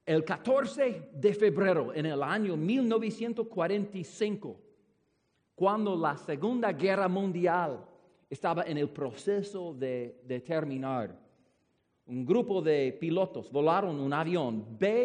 El 14 de febrero en el año 1945, cuando la Segunda Guerra Mundial estaba en el proceso de terminar, un grupo de pilotos volaron un avión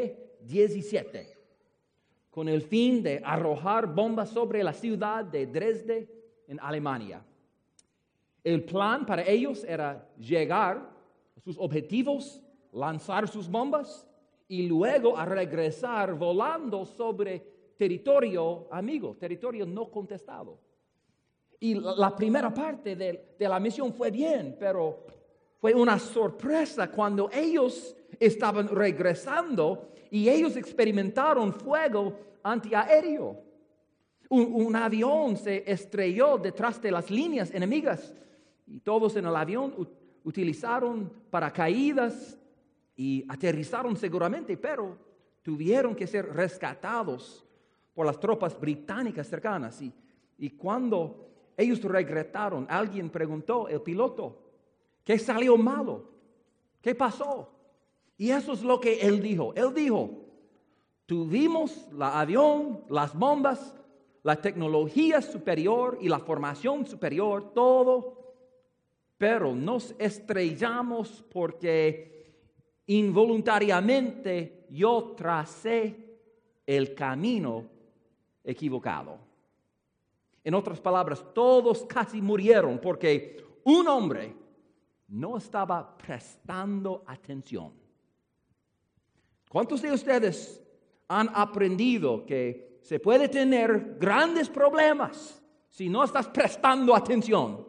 B-17 con el fin de arrojar bombas sobre la ciudad de Dresde, en Alemania. El plan para ellos era llegar a sus objetivos, lanzar sus bombas y luego a regresar volando sobre territorio amigo, territorio no contestado. Y la primera parte de la misión fue bien, pero fue una sorpresa cuando ellos estaban regresando y ellos experimentaron fuego antiaéreo. Un avión se estrelló detrás de las líneas enemigas y todos en el avión utilizaron paracaídas y aterrizaron seguramente, pero tuvieron que ser rescatados por las tropas británicas cercanas. Y cuando ellos regresaron, alguien preguntó al piloto, ¿qué salió malo? ¿Qué pasó? Y eso es lo que él dijo. Él dijo, tuvimos el avión, las bombas, la tecnología superior y la formación superior, todo, pero nos estrellamos porque involuntariamente yo tracé el camino equivocado. En otras palabras, todos casi murieron porque un hombre no estaba prestando atención. ¿Cuántos de ustedes han aprendido que se puede tener grandes problemas si no estás prestando atención?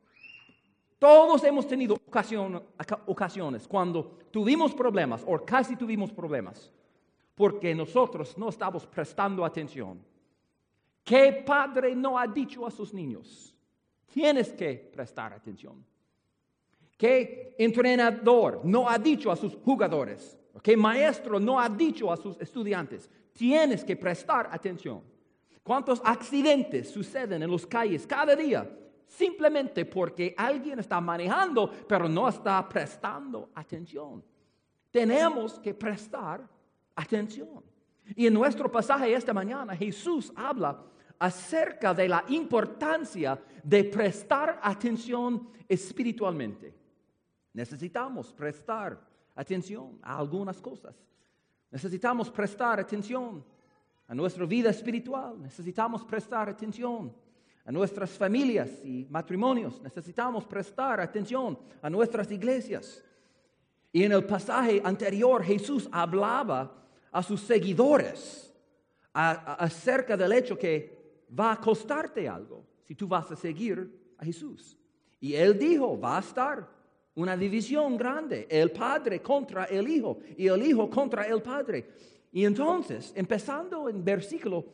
Todos hemos tenido ocasiones cuando tuvimos problemas o casi tuvimos problemas porque nosotros no estamos prestando atención. ¿Qué padre no ha dicho a sus niños? Tienes que prestar atención. ¿Qué entrenador no ha dicho a sus jugadores? ¿Qué maestro no ha dicho a sus estudiantes? Tienes que prestar atención. ¿Cuántos accidentes suceden en las calles cada día? Simplemente porque alguien está manejando, pero no está prestando atención. Tenemos que prestar atención. Y en nuestro pasaje esta mañana, Jesús habla acerca de la importancia de prestar atención espiritualmente. Necesitamos prestar atención a algunas cosas. Necesitamos prestar atención a nuestra vida espiritual. Necesitamos prestar atención a nuestras familias y matrimonios. Necesitamos prestar atención a nuestras iglesias. Y en el pasaje anterior, Jesús hablaba a sus seguidores acerca del hecho que va a costarte algo si tú vas a seguir a Jesús. Y Él dijo, va a estar una división grande, el Padre contra el Hijo y el Hijo contra el Padre. Y entonces, empezando en versículo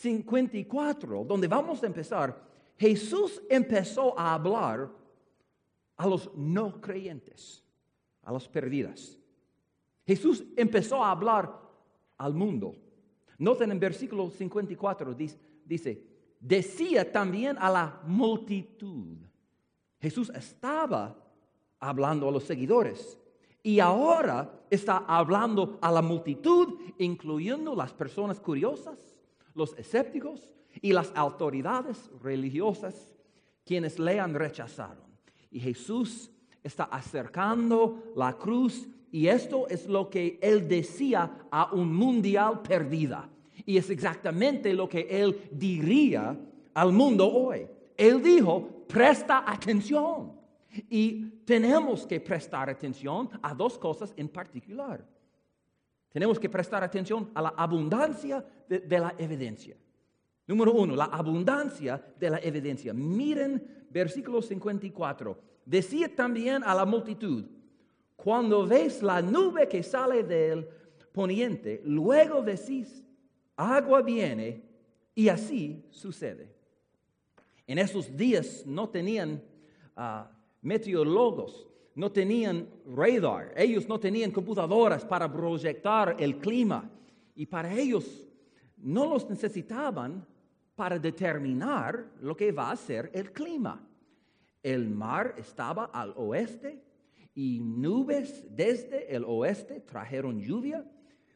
54, donde vamos a empezar, Jesús empezó a hablar a los no creyentes, a las perdidas. Jesús empezó a hablar al mundo. Noten en versículo 54, dice, decía también a la multitud. Jesús estaba hablando a los seguidores y ahora está hablando a la multitud, incluyendo las personas curiosas, los escépticos y las autoridades religiosas, quienes le han rechazado. Y Jesús está acercando la cruz y esto es lo que Él decía a un mundial perdida. Y es exactamente lo que Él diría al mundo hoy. Él dijo, presta atención. Y tenemos que prestar atención a dos cosas en particular. Tenemos que prestar atención a la abundancia de la evidencia. Número 1, la abundancia de la evidencia. Miren versículo 54. Decía también a la multitud, cuando ves la nube que sale del poniente, luego decís, agua viene, y así sucede. En esos días no tenían meteorólogos, no tenían radar, ellos no tenían computadoras para proyectar el clima y para ellos no los necesitaban para determinar lo que va a ser el clima. El mar estaba al oeste y nubes desde el oeste trajeron lluvia,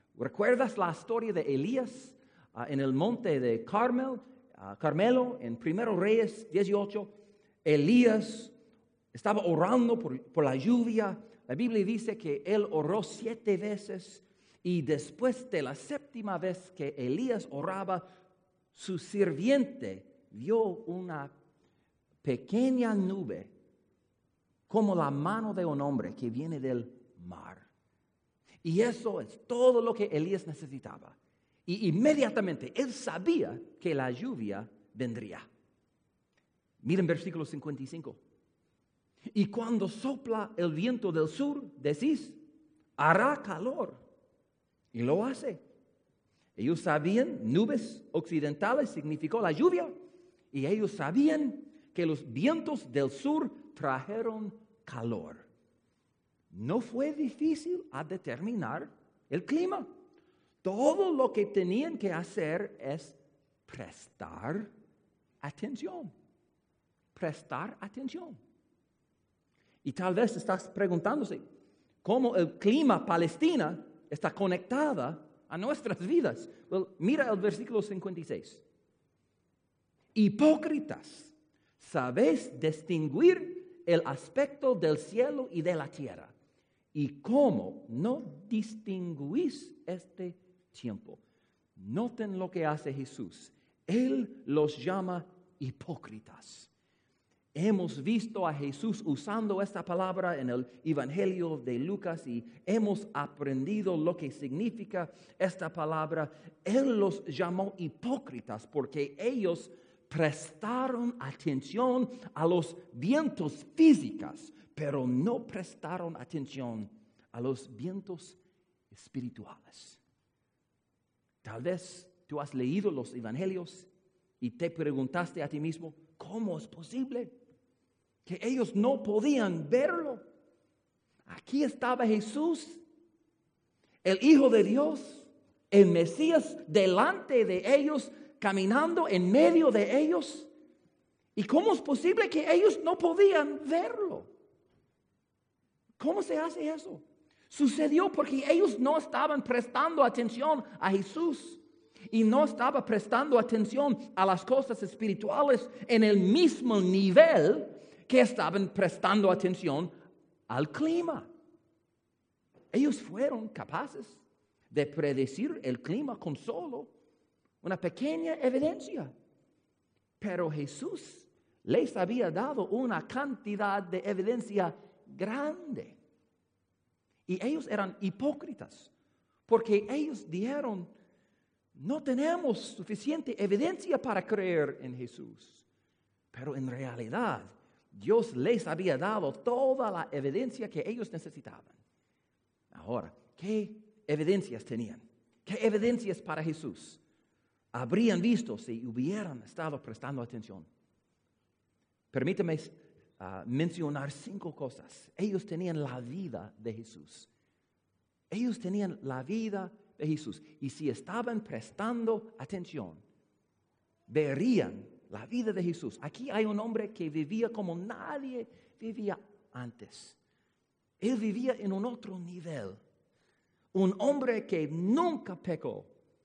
¿Recuerdas la historia de Elías en el monte de Carmelo, en 1 Reyes 18? Elías estaba orando por la lluvia. La Biblia dice que él oró 7 veces y después de la 7ª vez que Elías oraba, su sirviente vio una pequeña nube como la mano de un hombre que viene del mar. Y eso es todo lo que Elías necesitaba. Y inmediatamente él sabía que la lluvia vendría. Miren versículo 55. Y cuando sopla el viento del sur, decís, hará calor. Y lo hace. Ellos sabían, nubes occidentales significó la lluvia. Y ellos sabían que los vientos del sur trajeron calor. No fue difícil a determinar el clima. Todo lo que tenían que hacer es prestar atención. Prestar atención. Y tal vez estás preguntándose cómo el clima palestina está conectada a nuestras vidas. Well, mira el versículo 56. Hipócritas, ¿sabéis distinguir el aspecto del cielo y de la tierra? ¿Y cómo no distinguís este tiempo? Noten lo que hace Jesús. Él los llama hipócritas. Hemos visto a Jesús usando esta palabra en el Evangelio de Lucas y hemos aprendido lo que significa esta palabra. Él los llamó hipócritas porque ellos prestaron atención a los vientos físicos, pero no prestaron atención a los vientos espirituales. Tal vez tú has leído los evangelios y te preguntaste a ti mismo, ¿cómo es posible que ellos no podían verlo? Aquí estaba Jesús, el Hijo de Dios, el Mesías, delante de ellos, caminando en medio de ellos. ¿Y cómo es posible que ellos no podían verlo? ¿Cómo se hace eso? Sucedió porque ellos no estaban prestando atención a Jesús y no estaban prestando atención a las cosas espirituales en el mismo nivel que estaban prestando atención al clima. Ellos fueron capaces de predecir el clima con solo una pequeña evidencia. Pero Jesús les había dado una cantidad de evidencia grande. Y ellos eran hipócritas, porque ellos dijeron, no tenemos suficiente evidencia para creer en Jesús. Pero en realidad, Dios les había dado toda la evidencia que ellos necesitaban. Ahora, ¿qué evidencias tenían? ¿Qué evidencias para Jesús habrían visto si hubieran estado prestando atención? Permítame mencionar 5 cosas. Ellos tenían la vida de Jesús. Ellos tenían la vida de Jesús. Y si estaban prestando atención, verían la vida de Jesús. Aquí hay un hombre que vivía como nadie vivía antes. Él vivía en un otro nivel. Un hombre que nunca pecó.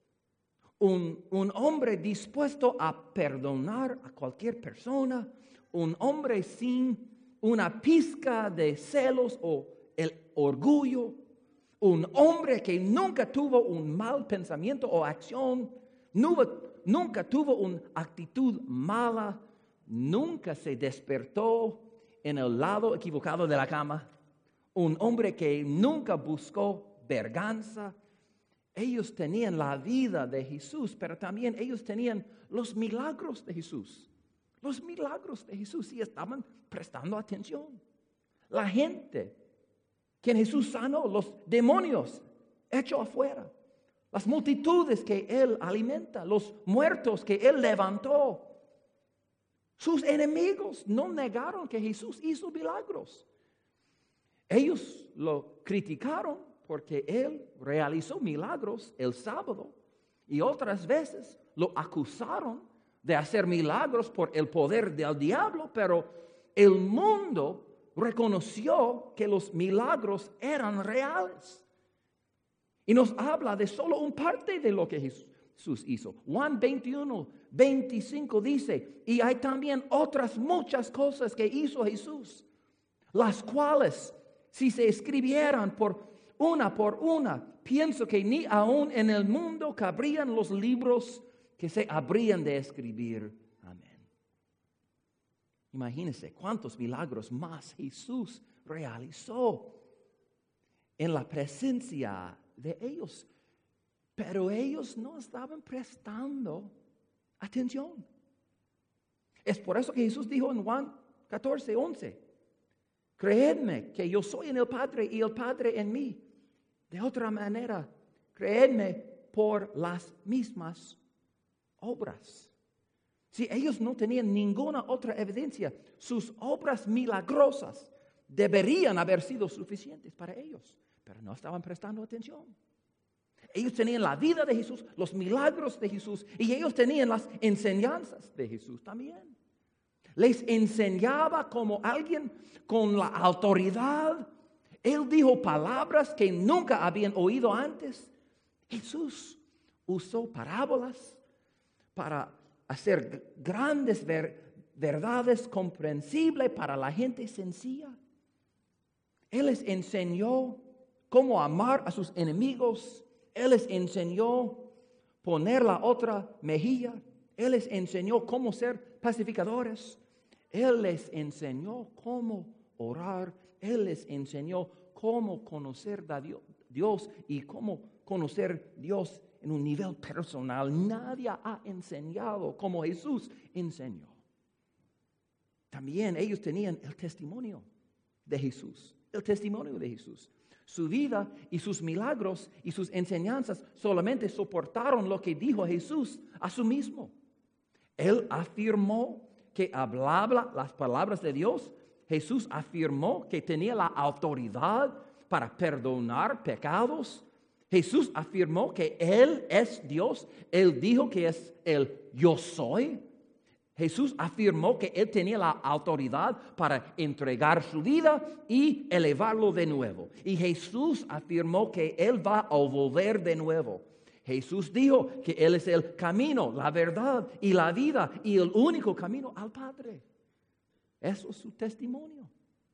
Un hombre dispuesto a perdonar a cualquier persona. Un hombre sin una pizca de celos o el orgullo. Un hombre que nunca tuvo un mal pensamiento o acción. Nunca tuvo una actitud mala. Nunca se despertó en el lado equivocado de la cama. Un hombre que nunca buscó venganza. Ellos tenían la vida de Jesús, pero también ellos tenían los milagros de Jesús. Los milagros de Jesús, y estaban prestando atención. La gente que Jesús sanó, los demonios echó afuera. Las multitudes que Él alimenta, los muertos que Él levantó. Sus enemigos no negaron que Jesús hizo milagros. Ellos lo criticaron porque Él realizó milagros el sábado y otras veces lo acusaron de hacer milagros por el poder del diablo, pero el mundo reconoció que los milagros eran reales. Y nos habla de solo un parte de lo que Jesús hizo. Juan 21:25 dice, y hay también otras muchas cosas que hizo Jesús, las cuales, si se escribieran por una, pienso que ni aún en el mundo cabrían los libros que se habrían de escribir. Amén. Imagínense cuántos milagros más Jesús realizó en la presencia de ellos. Pero ellos no estaban prestando atención. Es por eso que Jesús dijo en Juan 14:11, creedme que yo soy en el Padre y el Padre en mí. De otra manera, creedme por las mismas obras. Si ellos no tenían ninguna otra evidencia, sus obras milagrosas deberían haber sido suficientes para ellos, pero no estaban prestando atención. Ellos tenían la vida de Jesús, los milagros de Jesús, y ellos tenían las enseñanzas de Jesús también. Les enseñaba como alguien con la autoridad. Él dijo palabras que nunca habían oído antes. Jesús usó parábolas para hacer grandes verdades comprensibles para la gente sencilla. Él les enseñó cómo amar a sus enemigos. Él les enseñó poner la otra mejilla. Él les enseñó cómo ser pacificadores. Él les enseñó cómo orar. Él les enseñó cómo conocer a Dios y cómo conocer a Dios en un nivel personal. Nadie ha enseñado como Jesús enseñó. También ellos tenían el testimonio de Jesús. El testimonio de Jesús. Su vida y sus milagros y sus enseñanzas solamente soportaron lo que dijo Jesús a sí mismo. Él afirmó que hablaba las palabras de Dios. Jesús afirmó que tenía la autoridad para perdonar pecados. Jesús afirmó que Él es Dios. Él dijo que es el yo soy. Jesús afirmó que Él tenía la autoridad para entregar su vida y elevarlo de nuevo. Y Jesús afirmó que Él va a volver de nuevo. Jesús dijo que Él es el camino, la verdad y la vida y el único camino al Padre. Eso es su testimonio.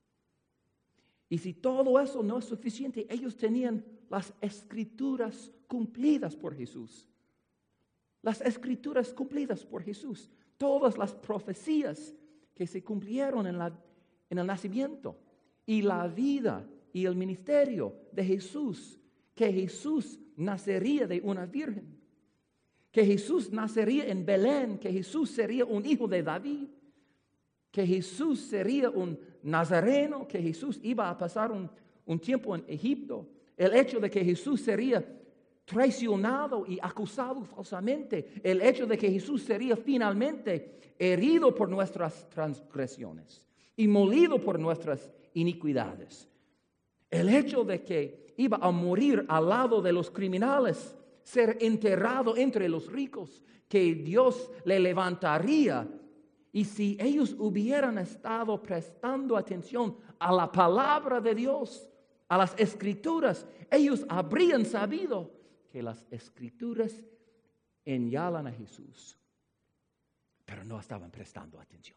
Y si todo eso no es suficiente, ellos tenían las escrituras cumplidas por Jesús. Las escrituras cumplidas por Jesús. Todas las profecías que se cumplieron en el nacimiento y la vida y el ministerio de Jesús. Que Jesús nacería de una virgen. Que Jesús nacería en Belén. Que Jesús sería un hijo de David. Que Jesús sería un nazareno. Que Jesús iba a pasar un tiempo en Egipto. El hecho de que Jesús sería traicionado y acusado falsamente. El hecho de que Jesús sería finalmente herido por nuestras transgresiones y molido por nuestras iniquidades. El hecho de que iba a morir al lado de los criminales, ser enterrado entre los ricos, que Dios le levantaría. Y si ellos hubieran estado prestando atención a la palabra de Dios, a las escrituras, ellos habrían sabido que las escrituras señalan a Jesús, pero no estaban prestando atención.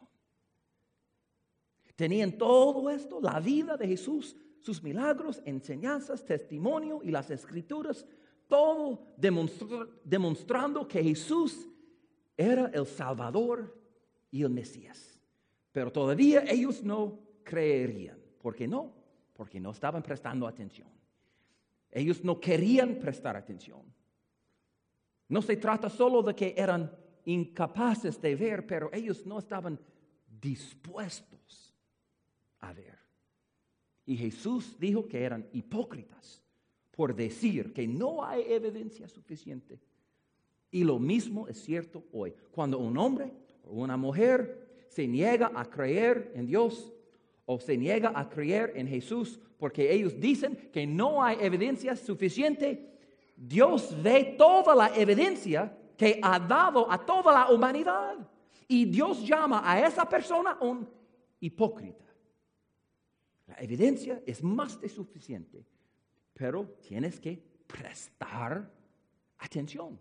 Tenían todo esto, la vida de Jesús, sus milagros, enseñanzas, testimonio y las escrituras, todo demostrando que Jesús era el Salvador y el Mesías. Pero todavía ellos no creerían. ¿Por qué no? Porque no estaban prestando atención. Ellos no querían prestar atención. No se trata solo de que eran incapaces de ver, pero ellos no estaban dispuestos a ver. Y Jesús dijo que eran hipócritas por decir que no hay evidencia suficiente. Y lo mismo es cierto hoy. Cuando un hombre o una mujer se niega a creer en Dios o se niega a creer en Jesús porque ellos dicen que no hay evidencia suficiente, Dios ve toda la evidencia que ha dado a toda la humanidad. Y Dios llama a esa persona un hipócrita. La evidencia es más que suficiente, pero tienes que prestar atención.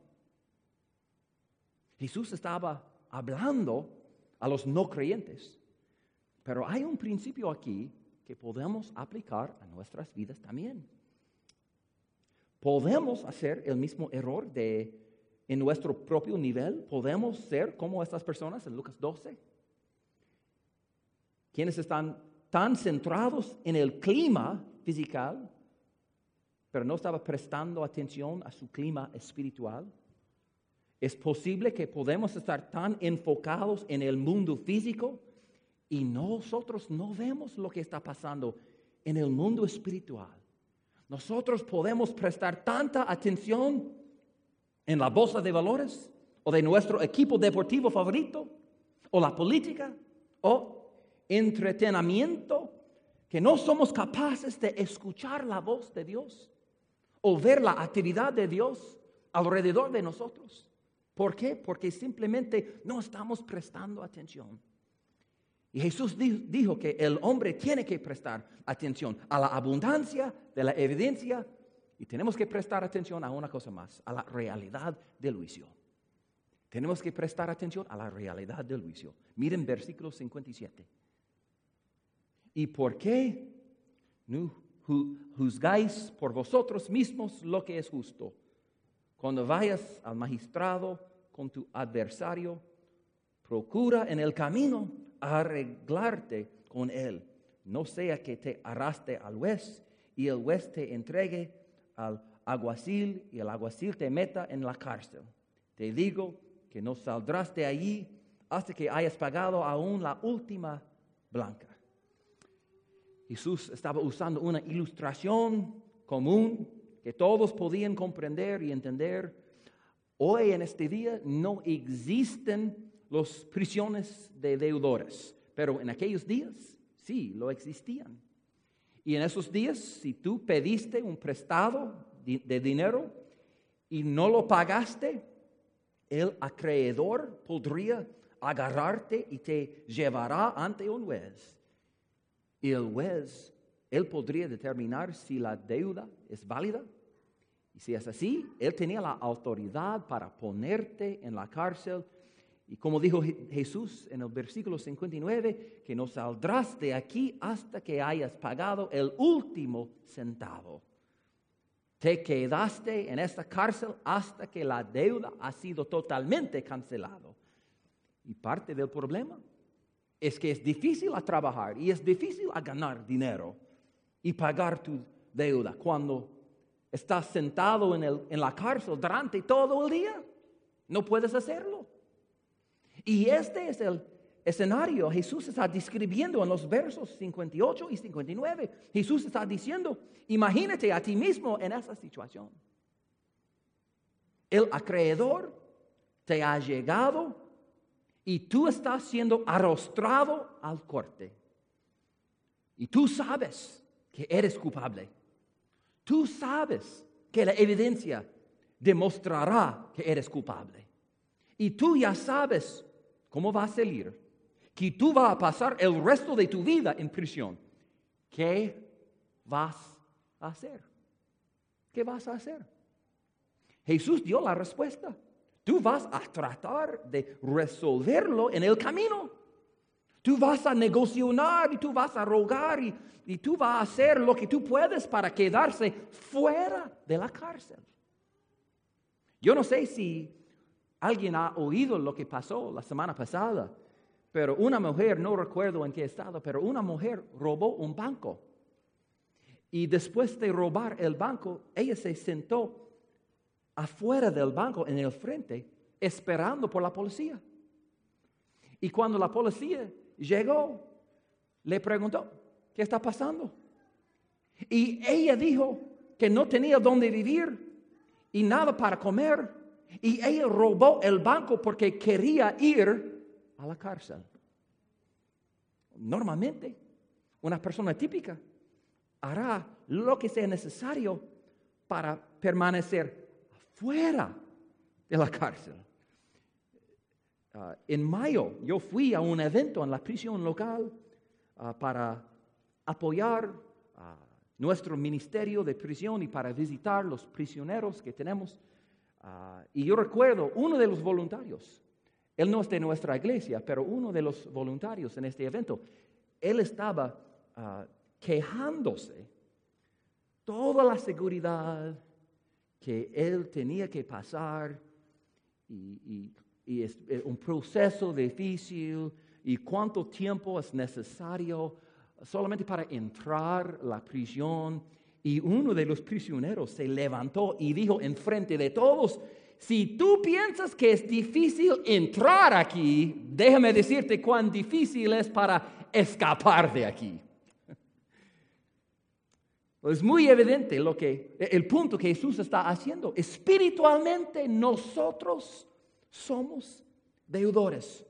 Jesús estaba hablando a los no creyentes, pero hay un principio aquí que podemos aplicar a nuestras vidas también. Podemos hacer el mismo error en nuestro propio nivel. Podemos ser como estas personas en Lucas 12, quienes están tan centrados en el clima físico, pero no estaban prestando atención a su clima espiritual. Es posible que podemos estar tan enfocados en el mundo físico y nosotros no vemos lo que está pasando en el mundo espiritual. Nosotros podemos prestar tanta atención en la bolsa de valores o de nuestro equipo deportivo favorito o la política o entretenimiento que no somos capaces de escuchar la voz de Dios o ver la actividad de Dios alrededor de nosotros. ¿Por qué? Porque simplemente no estamos prestando atención. Y Jesús dijo que el hombre tiene que prestar atención a la abundancia de la evidencia y tenemos que prestar atención a una cosa más, a la realidad del juicio. Tenemos que prestar atención a la realidad del juicio. Miren versículo 57. ¿Y por qué no juzgáis por vosotros mismos lo que es justo? Cuando vayas al magistrado con tu adversario, procura en el camino arreglarte con él. No sea que te arrastre al juez y el juez te entregue al alguacil y el alguacil te meta en la cárcel. Te digo que no saldrás de allí hasta que hayas pagado aún la última blanca. Jesús estaba usando una ilustración común que todos podían comprender y entender. Hoy en este día no existen las prisiones de deudores, pero en aquellos días sí lo existían. Y en esos días, si tú pediste un prestado de dinero y no lo pagaste, el acreedor podría agarrarte y te llevará ante un juez. Y el juez, él podría determinar si la deuda es válida. Y si es así, él tenía la autoridad para ponerte en la cárcel. Y como dijo Jesús en el versículo 59, que no saldrás de aquí hasta que hayas pagado el último centavo. Te quedaste en esta cárcel hasta que la deuda ha sido totalmente cancelada. Y parte del problema es que es difícil a trabajar y es difícil a ganar dinero y pagar tu deuda cuando estás sentado en la cárcel durante todo el día. No puedes hacerlo. Y este es el escenario Jesús está describiendo en los versos 58 y 59. Jesús está diciendo, imagínate a ti mismo en esa situación. El acreedor te ha llegado y tú estás siendo arrostrado al corte. Y tú sabes que eres culpable. Tú sabes que la evidencia demostrará que eres culpable. Y tú ya sabes cómo va a salir, que tú vas a pasar el resto de tu vida en prisión. ¿Qué vas a hacer? ¿Qué vas a hacer? Jesús dio la respuesta. Tú vas a tratar de resolverlo en el camino. Tú vas a negociar y tú vas a rogar y tú vas a hacer lo que tú puedes para quedarse fuera de la cárcel. Yo no sé si alguien ha oído lo que pasó la semana pasada, pero una mujer, no recuerdo en qué estado, pero una mujer robó un banco. Y después de robar el banco, ella se sentó afuera del banco, en el frente, esperando por la policía. Y cuando la policía llegó, le preguntó, ¿qué está pasando? Y ella dijo que no tenía dónde vivir y nada para comer. Y ella robó el banco porque quería ir a la cárcel. Normalmente, una persona típica hará lo que sea necesario para permanecer fuera de la cárcel. En mayo yo fui a un evento en la prisión local para apoyar nuestro ministerio de prisión y para visitar los prisioneros que tenemos. Y yo recuerdo uno de los voluntarios, él no es de nuestra iglesia, pero uno de los voluntarios en este evento, él estaba quejándose toda la seguridad que él tenía que pasar y es un proceso difícil y cuánto tiempo es necesario solamente para entrar a la prisión. Y uno de los prisioneros se levantó y dijo enfrente de todos: si tú piensas que es difícil entrar aquí, déjame decirte cuán difícil es para escapar de aquí. Es muy evidente el punto que Jesús está haciendo. Espiritualmente nosotros somos deudores.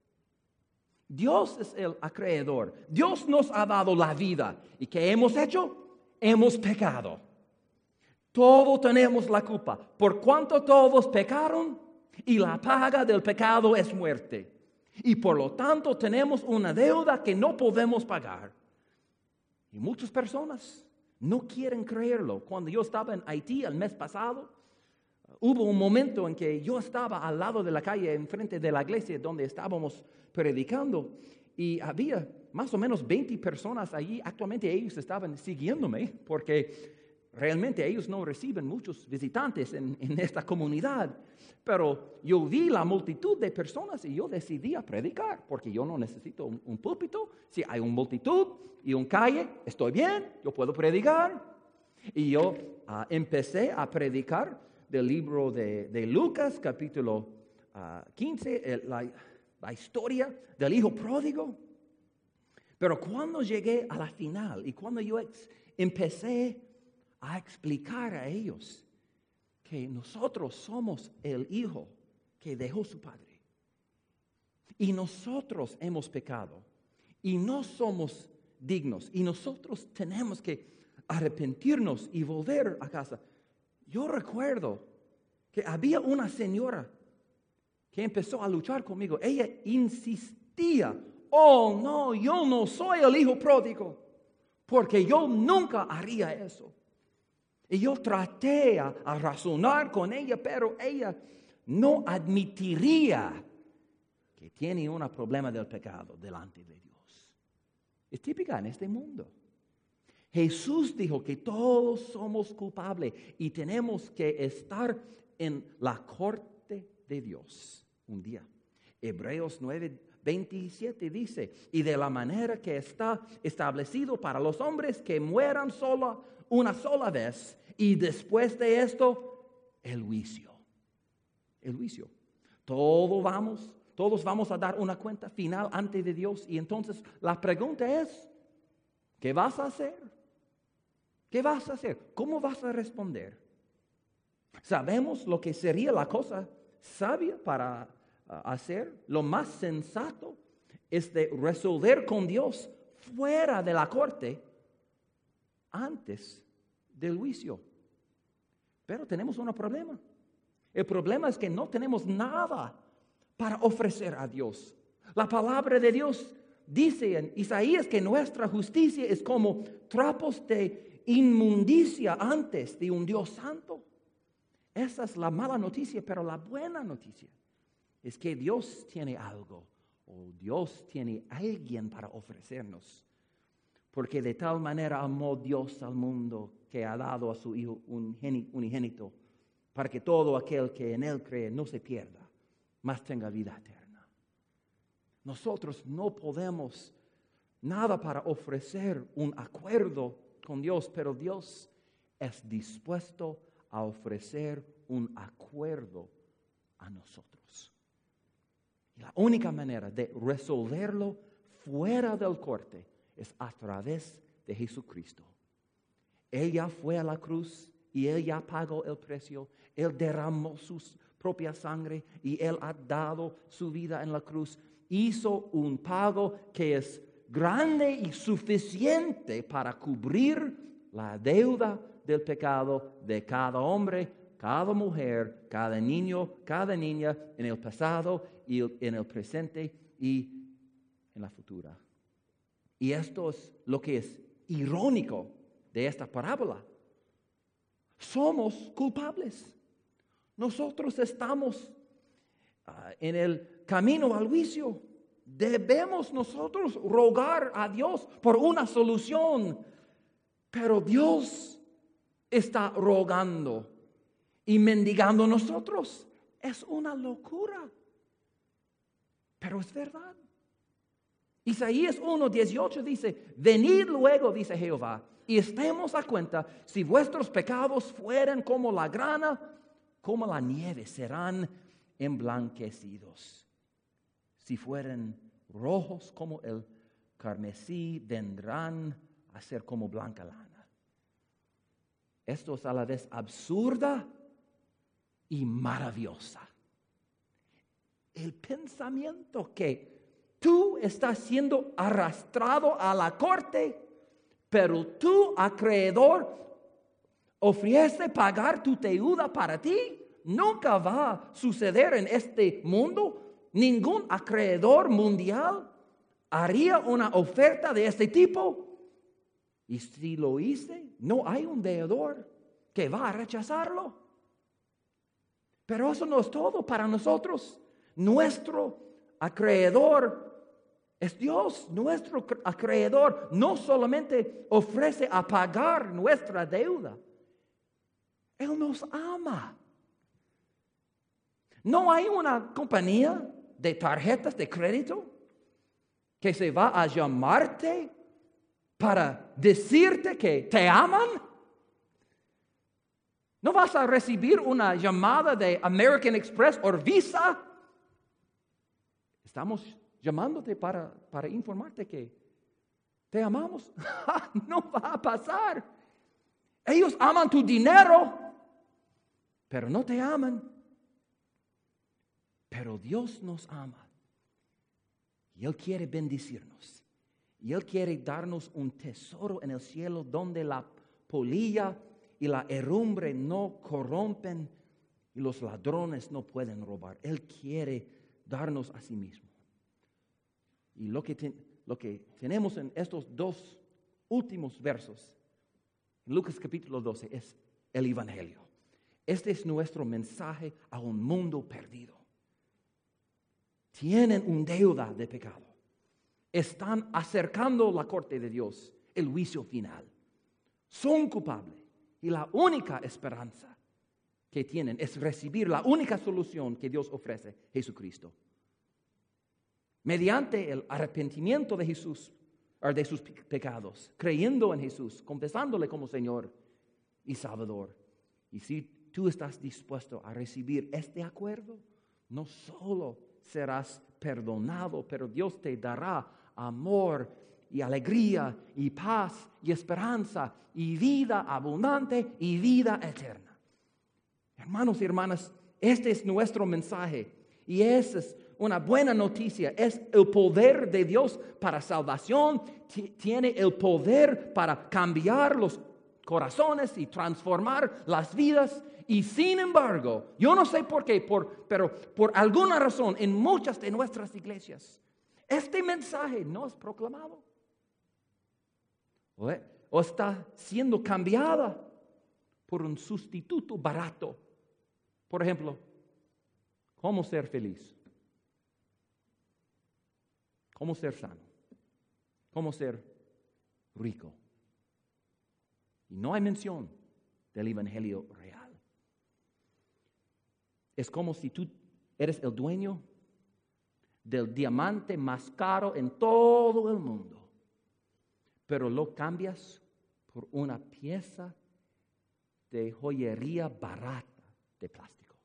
Dios es el acreedor. Dios nos ha dado la vida. ¿Y qué hemos hecho? Hemos pecado. Todos tenemos la culpa. Por cuanto todos pecaron, y la paga del pecado es muerte. Y por lo tanto tenemos una deuda que no podemos pagar. Y muchas personas no quieren creerlo. Cuando yo estaba en Haití el mes pasado, hubo un momento en que yo estaba al lado de la calle, enfrente de la iglesia donde estábamos predicando, y había más o menos 20 personas allí. Actualmente ellos estaban siguiéndome porque realmente ellos no reciben muchos visitantes en esta comunidad. Pero yo vi la multitud de personas y yo decidí a predicar, porque yo no necesito un púlpito. Si hay una multitud y una calle, estoy bien, yo puedo predicar. Y yo empecé a predicar del libro de Lucas, capítulo 15, la historia del hijo pródigo. Pero cuando llegué a la final y cuando yo empecé a explicar a ellos que nosotros somos el hijo que dejó su padre y nosotros hemos pecado y no somos dignos y nosotros tenemos que arrepentirnos y volver a casa. Yo recuerdo que había una señora que empezó a luchar conmigo. Ella insistía: oh no, yo no soy el hijo pródigo, porque yo nunca haría eso. Y yo traté a razonar con ella, pero ella no admitiría que tiene un problema del pecado delante de Dios. Es típica en este mundo. Jesús dijo que todos somos culpables y tenemos que estar en la corte de Dios un día. Hebreos 9:27 dice: y de la manera que está establecido para los hombres que mueran una sola vez, y después de esto, el juicio. El juicio. Todos vamos a dar una cuenta final ante de Dios. Y entonces la pregunta es: ¿qué vas a hacer? ¿Qué vas a hacer? ¿Cómo vas a responder? Sabemos lo que sería la cosa sabia para hacer. Lo más sensato es de resolver con Dios fuera de la corte antes del juicio. Pero tenemos un problema. El problema es que no tenemos nada para ofrecer a Dios. La palabra de Dios dice en Isaías que nuestra justicia es como trapos de inmundicia antes de un Dios santo. Esa es la mala noticia, pero la buena noticia es que Dios tiene algo, o Dios tiene alguien para ofrecernos. Porque de tal manera amó Dios al mundo que ha dado a su Hijo unigénito, para que todo aquel que en Él cree no se pierda, mas tenga vida eterna. Nosotros no podemos nada para ofrecer un acuerdo con Dios, pero Dios es dispuesto a ofrecer un acuerdo a nosotros. Y la única manera de resolverlo fuera del corte es a través de Jesucristo. Él ya fue a la cruz y Él ya pagó el precio. Él derramó su propia sangre y Él ha dado su vida en la cruz. Hizo un pago que es grande y suficiente para cubrir la deuda del pecado de cada hombre, cada mujer, cada niño, cada niña, en el pasado y en el presente y en la futura. Y esto es lo que es irónico de esta parábola. Somos culpables. Nosotros estamos en el camino al juicio. Debemos nosotros rogar a Dios por una solución. Pero Dios está rogando y mendigando a nosotros. Es una locura. Pero es verdad. Isaías 1:18 dice, venid luego, dice Jehová, y estemos a cuenta, si vuestros pecados fueren como la grana, como la nieve, serán emblanquecidos. Si fueren rojos como el carmesí, vendrán a ser como blanca lana. Esto es a la vez absurda y maravillosa. El pensamiento que tú estás siendo arrastrado a la corte, pero tú, acreedor, ofrece pagar tu deuda para ti. Nunca va a suceder en este mundo. Ningún acreedor mundial haría una oferta de este tipo. Y si lo hice, no hay un deudor que va a rechazarlo. Pero eso no es todo para nosotros. Nuestro acreedor es Dios. Nuestro acreedor no solamente ofrece a pagar nuestra deuda. Él nos ama. No hay una compañía de tarjetas de crédito que se va a llamarte para decirte que te aman. No vas a recibir una llamada de American Express o Visa. Estamos llamándote para informarte que te amamos. No va a pasar. Ellos aman tu dinero, pero no te aman. Pero Dios nos ama. Y Él quiere bendecirnos. Y Él quiere darnos un tesoro en el cielo donde la polilla y la herrumbre no corrompen y los ladrones no pueden robar. Él quiere darnos a sí mismo. Y lo que tenemos en estos dos últimos versos, en Lucas capítulo 12, es el Evangelio. Este es nuestro mensaje a un mundo perdido. Tienen una deuda de pecado. Están acercando la corte de Dios, el juicio final. Son culpables y la única esperanza que tienen es recibir la única solución que Dios ofrece, Jesucristo. Mediante el arrepentimiento de Jesús, o de sus pecados, creyendo en Jesús, confesándole como Señor y Salvador. Y si tú estás dispuesto a recibir este acuerdo, no solo serás perdonado, pero Dios te dará amor y alegría y paz y esperanza y vida abundante y vida eterna. Hermanos y hermanas, este es nuestro mensaje y esa es una buena noticia. Es el poder de Dios para salvación. Tiene el poder para cambiar los corazones y transformar las vidas. Y sin embargo, yo no sé por qué, pero por alguna razón en muchas de nuestras iglesias, este mensaje no es proclamado. O está siendo cambiada por un sustituto barato. Por ejemplo, ¿cómo ser feliz? ¿Cómo ser sano? ¿Cómo ser rico? Y no hay mención del Evangelio real. Es como si tú eres el dueño del diamante más caro en todo el mundo, pero lo cambias por una pieza de joyería barata de plástico.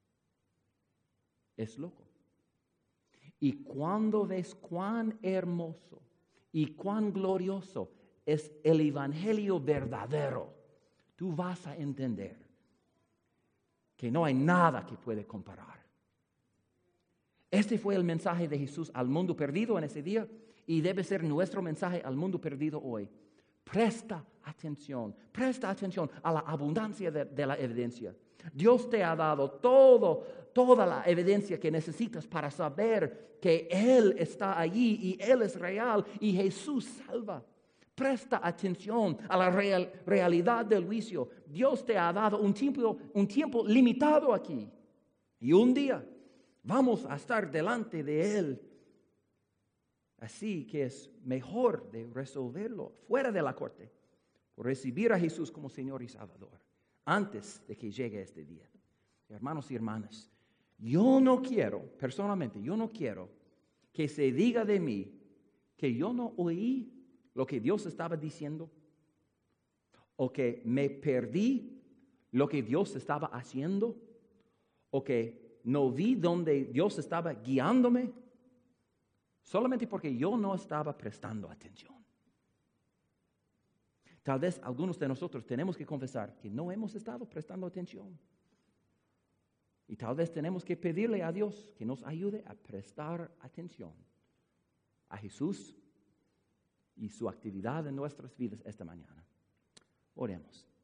Es loco. Y cuando ves cuán hermoso y cuán glorioso es el Evangelio verdadero, tú vas a entender que no hay nada que puede comparar. Este fue el mensaje de Jesús al mundo perdido en ese día y debe ser nuestro mensaje al mundo perdido hoy. Presta atención a la abundancia de la evidencia. Dios te ha dado toda la evidencia que necesitas para saber que Él está allí y Él es real y Jesús salva. Presta atención a la realidad del juicio. Dios te ha dado un tiempo limitado aquí. Y un día vamos a estar delante de Él. Así que es mejor de resolverlo fuera de la corte, por recibir a Jesús como Señor y Salvador, antes de que llegue este día. Hermanos y hermanas, personalmente, yo no quiero que se diga de mí que yo no oí lo que Dios estaba diciendo, o que me perdí lo que Dios estaba haciendo, o que no vi donde Dios estaba guiándome, solamente porque yo no estaba prestando atención. Tal vez algunos de nosotros tenemos que confesar que no hemos estado prestando atención. Y tal vez tenemos que pedirle a Dios que nos ayude a prestar atención a Jesús y su actividad en nuestras vidas esta mañana. Oremos.